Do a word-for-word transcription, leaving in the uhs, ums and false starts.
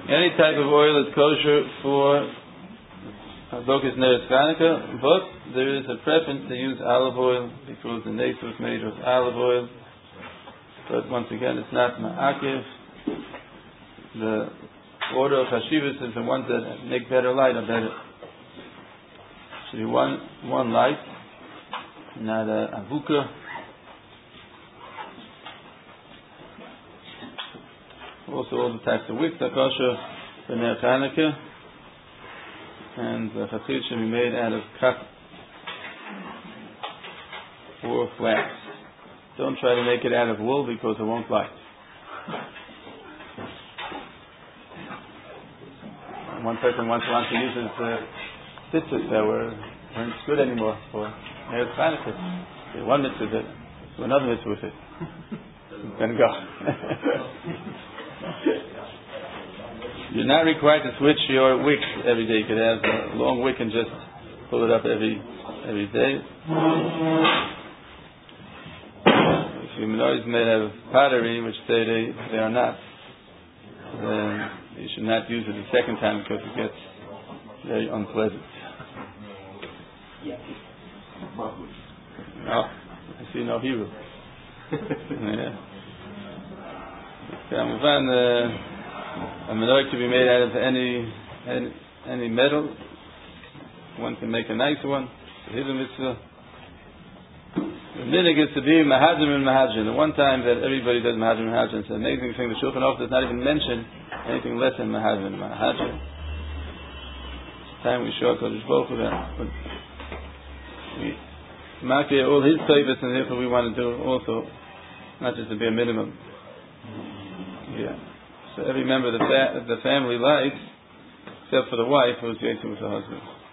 Any type of oil is kosher for Hadokas Neres Chanukah, but there is a preference to use olive oil because the nace was made of olive oil. But once again, it's not ma'akiv. The order of Hashivas is the ones that make better light are better. Should be one one light, not a avuka. Also, all the types of wicks are kosher for Ner Chanukah, and the chatzit should be made out of cotton or flax. Don't try to make it out of wool because it won't light. One person once wants to use his uh, tzitzis that were weren't good anymore for Ner Chanukah. One mitzvah with it, so another mitzvah with it. It's going to go. You're not required to switch your wick every day. You could have a long wick and just pull it up every every day. If your menorah is made out of pottery, which say they, they are not, then you should not use it the second time because it gets very unpleasant. No, I see no Hebrew. Yeah. Kamuvan, uh, a menorah can be made out of any, any any metal. One can make a nice one. Here's a mitzvah. The minhag is to be mahadrim and mahadrim. The one time that everybody does mahadrim and mahadrim. It's an amazing thing. The Shulchan Aruch does not even mention anything less than mahadrim and mahadrim. It's time we show Kodesh Baruch Hu that. We mark all his taivas, and therefore we want to do also, not just to be a minimum. Yeah. So every member of the, fa- of the family likes, except for the wife who's dating with the husband.